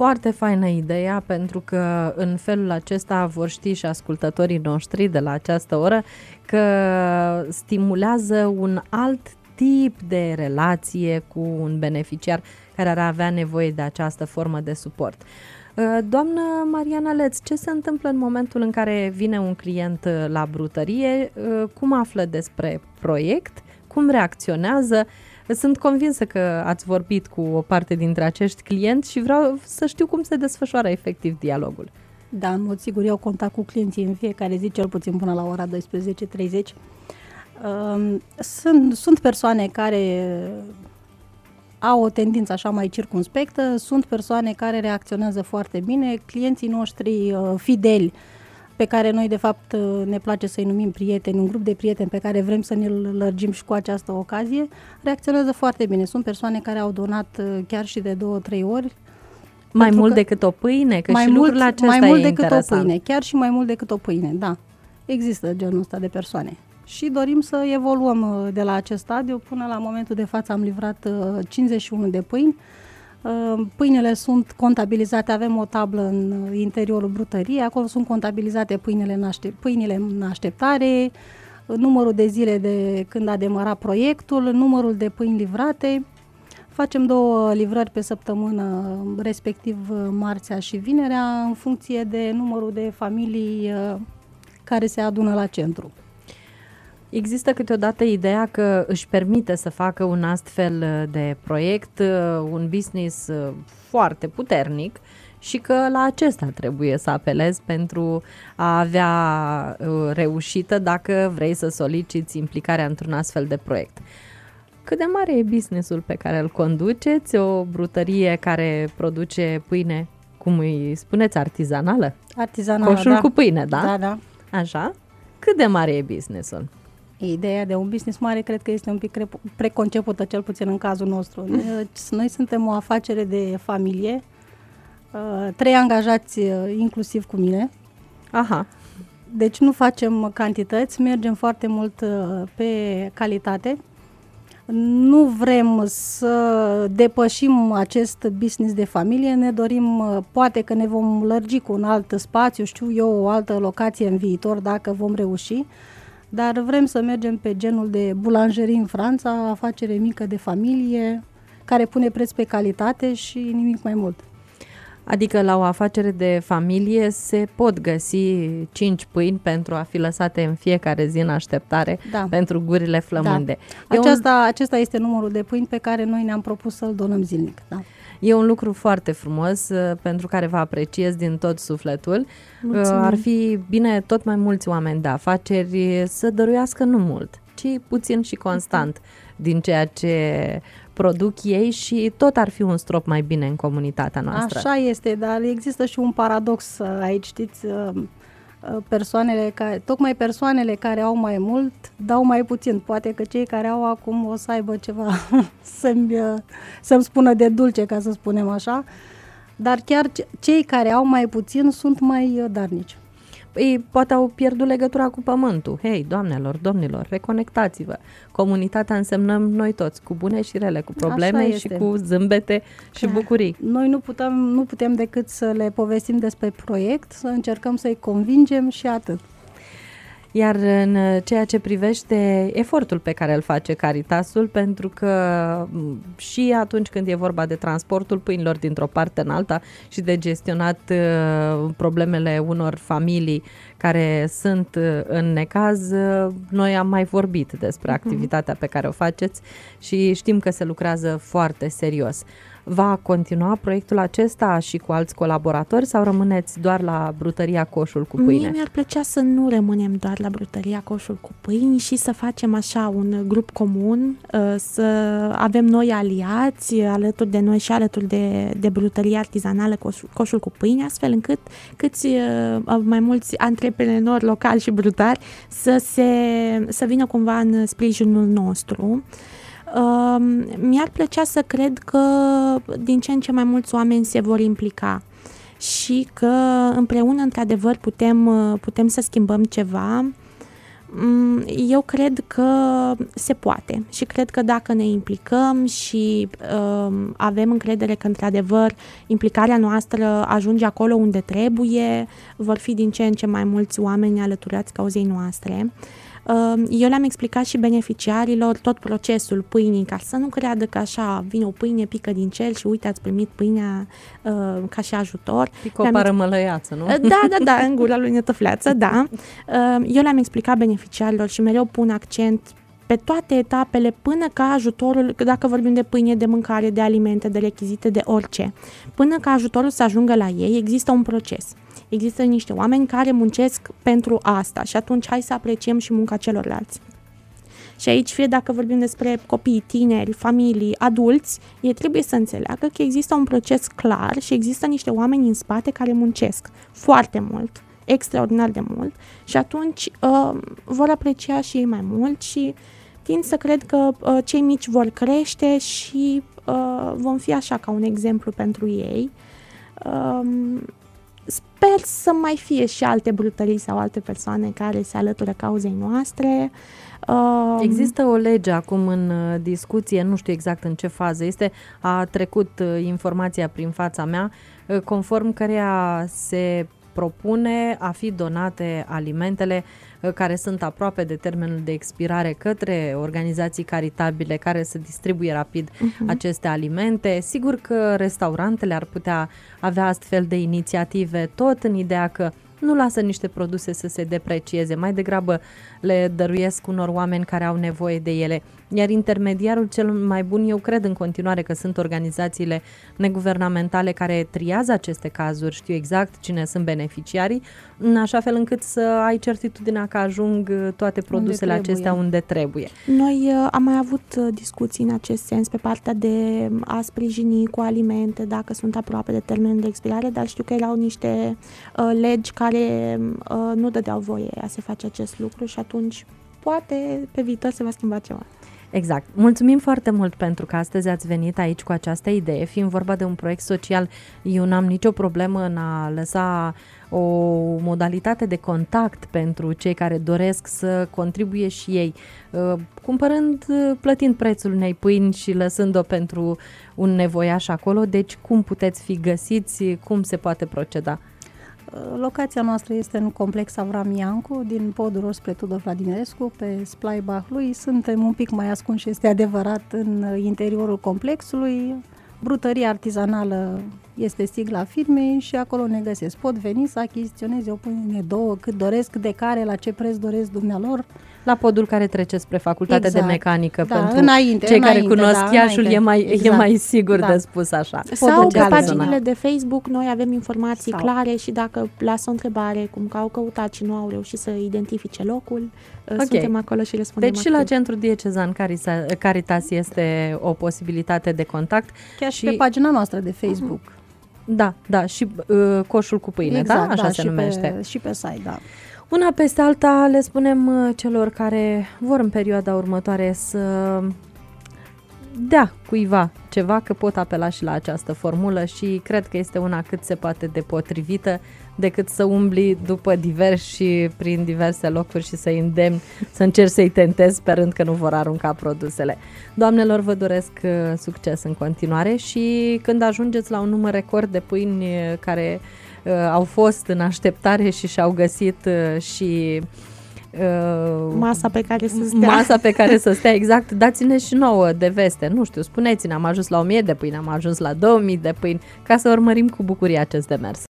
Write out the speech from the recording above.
foarte faină ideea, pentru că în felul acesta vor ști și ascultătorii noștri de la această oră că stimulează un alt tip de relație cu un beneficiar care ar avea nevoie de această formă de suport. Doamnă Mariana Leț, ce se întâmplă în momentul în care vine un client la brutărie? Cum află despre proiect? Cum reacționează? Sunt convinsă că ați vorbit cu o parte dintre acești clienți și vreau să știu cum se desfășoară efectiv dialogul. Da, în mod sigur, eu contact cu clienții în fiecare zi, cel puțin până la ora 12:30. Sunt persoane care au o tendință așa mai circumspectă, sunt persoane care reacționează foarte bine, clienții noștri fideli, pe care noi de fapt ne place să-i numim prieteni, un grup de prieteni pe care vrem să ne-l lărgim și cu această ocazie, reacționează foarte bine. Sunt persoane care au donat chiar și de 2-3 ori. Mai mult decât o pâine? Că și lucrul acesta mai mult e decât interesant. o pâine, chiar și mai mult decât o pâine, da. Există genul ăsta de persoane. Și dorim să evoluăm de la acest stadiu. Până la momentul de față am livrat 51 de pâini. Pâinile sunt contabilizate, avem o tablă în interiorul brutăriei, acolo sunt contabilizate pâinile în așteptare, numărul de zile de când a demarat proiectul, numărul de pâini livrate. Facem 2 livrări pe săptămână, respectiv marțea și vinerea, în funcție de numărul de familii care se adună la centru. Există câteodată ideea că își permite să facă un astfel de proiect, un business foarte puternic și că la acesta trebuie să apelezi pentru a avea reușită dacă vrei să soliciți implicarea într-un astfel de proiect. Cât de mare e businessul pe care îl conduceți? O brutărie care produce pâine, cum îi spuneți, artizanală? Artizanală, Coșul cu pâine, da? Da, da. Așa? Cât de mare e businessul? Ideea de un business mare cred că este un pic preconcepută, cel puțin în cazul nostru. Noi suntem o afacere de familie, 3 angajați inclusiv cu mine. Aha. Deci nu facem cantități, mergem foarte mult pe calitate. Nu vrem să depășim acest business de familie, ne dorim, poate că ne vom lărgi cu un alt spațiu, știu eu, o altă locație în viitor dacă vom reuși, dar vrem să mergem pe genul de boulangerie în Franța, afacere mică de familie, care pune preț pe calitate și nimic mai mult. Adică la o afacere de familie se pot găsi 5 pâini pentru a fi lăsate în fiecare zi în așteptare, da, pentru gurile flămânde. Da. Acesta este numărul de pâini pe care noi ne-am propus să-l donăm zilnic. Da. E un lucru foarte frumos pentru care vă apreciez din tot sufletul. Mulțumim. Ar fi bine tot mai mulți oameni de afaceri să dăruiască nu mult, ci puțin și constant din ceea ce produc ei și tot ar fi un strop mai bine în comunitatea noastră. Așa este, dar există și un paradox aici, știți, tocmai persoanele care au mai mult dau mai puțin. Poate că cei care au acum o să aibă ceva să-mi spună de dulce, ca să spunem așa, dar chiar cei care au mai puțin sunt mai darnici. Ei poate au pierdut legătura cu pământul. Hei, doamnelor, domnilor, reconectați-vă. Comunitatea însemnăm noi toți, cu bune și rele, cu probleme și cu zâmbete și bucurii. Noi nu putem decât să le povestim despre proiect, să încercăm să-i convingem și atât. Iar în ceea ce privește efortul pe care îl face Caritasul, pentru că și atunci când e vorba de transportul pâinilor dintr-o parte în alta și de gestionat problemele unor familii care sunt în necaz, noi am mai vorbit despre activitatea pe care o faceți și știm că se lucrează foarte serios. Va continua proiectul acesta și cu alți colaboratori sau rămâneți doar la brutăria Coșul cu pâine? Mie mi-ar plăcea să nu rămânem doar la brutăria Coșul cu pâini și să facem așa un grup comun, să avem noi aliați alături de noi și alături de brutăria artizanală Coșul cu pâini, astfel încât mai mulți antreprenori locali și brutari să vină cumva în sprijinul nostru. Mi-ar plăcea să cred că din ce în ce mai mulți oameni se vor implica și că împreună într-adevăr putem să schimbăm ceva. Eu cred că se poate și cred că dacă ne implicăm și avem încredere că într-adevăr implicarea noastră ajunge acolo unde trebuie, vor fi din ce în ce mai mulți oameni alăturați cauzei noastre. Eu le-am explicat și beneficiarilor tot procesul pâinii, ca să nu creadă că așa vine o pâine, pică din cer și uite ați primit pâinea ca și ajutor. Pică o parămălăiață, nu? Da, în gura lui Netăfleață, da. Eu le-am explicat beneficiarilor și mereu pun accent pe toate etapele până ca ajutorul, dacă vorbim de pâine, de mâncare, de alimente, de rechizite, de orice, până ca ajutorul să ajungă la ei, există un proces. Există niște oameni care muncesc pentru asta și atunci hai să apreciem și munca celorlalți. Și aici, fie dacă vorbim despre copii, tineri, familii, adulți, ei trebuie să înțeleagă că există un proces clar și există niște oameni în spate care muncesc foarte mult, extraordinar de mult și atunci vor aprecia și ei mai mult și tind să cred că cei mici vor crește și vom fi așa ca un exemplu pentru ei. Sper să mai fie și alte brutării sau alte persoane care se alătură cauzei noastre. Există o lege acum în discuție, nu știu exact în ce fază este, a trecut informația prin fața mea, conform căreia se propune a fi donate alimentele care sunt aproape de termenul de expirare către organizații caritabile care să distribuie rapid aceste alimente. Sigur că restaurantele ar putea avea astfel de inițiative, tot în ideea că nu lasă niște produse să se deprecieze, mai degrabă le dăruiesc unor oameni care au nevoie de ele. Iar intermediarul cel mai bun, eu cred în continuare că sunt organizațiile neguvernamentale care triază aceste cazuri, știu exact cine sunt beneficiarii, în așa fel încât să ai certitudinea că ajung toate produsele acestea unde trebuie. Noi am mai avut discuții în acest sens pe partea de a sprijini cu alimente dacă sunt aproape de termenul de expirare, dar știu că erau niște legi care nu dădeau voie a se face acest lucru și atunci poate pe viitor se va schimba ceva. Exact. Mulțumim foarte mult pentru că astăzi ați venit aici cu această idee. Fiind vorba de un proiect social, eu n-am nicio problemă în a lăsa o modalitate de contact pentru cei care doresc să contribuie și ei, cumpărând, plătind prețul unei pâini și lăsând-o pentru un nevoiaș acolo. Deci cum puteți fi găsiți, cum se poate proceda? Locația noastră este în complex Avram Iancu, din Podul spre Tudor Vladimirescu, pe Splaibach lui. Suntem un pic mai ascunși, este adevărat, în interiorul complexului. Brutăria artizanală este sigla firmei și acolo ne găsesc. Pot veni să achiziționeze o pâine, două, cât doresc, de care, la ce preț doresc dumnealor. La podul care trece spre facultatea de mecanică, pentru înainte, cei care cunosc Iașul, e mai sigur de spus așa. Sau pe paginile de Facebook noi avem informații clare și dacă lasă o întrebare, cum că au căutat și nu au reușit să identifice locul, suntem acolo și răspundem. Deci și la Centrul Diecezan Caritas este o posibilitate de contact. Chiar și pe pagina noastră de Facebook. Da, și coșul cu pâine, exact, da? Așa se numește. Și pe site, da. Una peste alta le spunem celor care vor în perioada următoare să dea cuiva ceva, că pot apela și la această formulă și cred că este una cât se poate de potrivită, decât să umbli după diversi și prin diverse locuri și să-i îndemni, să încerci să-i tentezi sperând că nu vor arunca produsele. Doamnelor, vă doresc succes în continuare și când ajungeți la un număr record de pâini care au fost în așteptare și și-au găsit și masa pe care să stea, exact, dați-ne și nouă de veste, nu știu, spuneți-ne, am ajuns la 1000 de pâini, am ajuns la 2000 de pâini, ca să urmărim cu bucurie acest demers.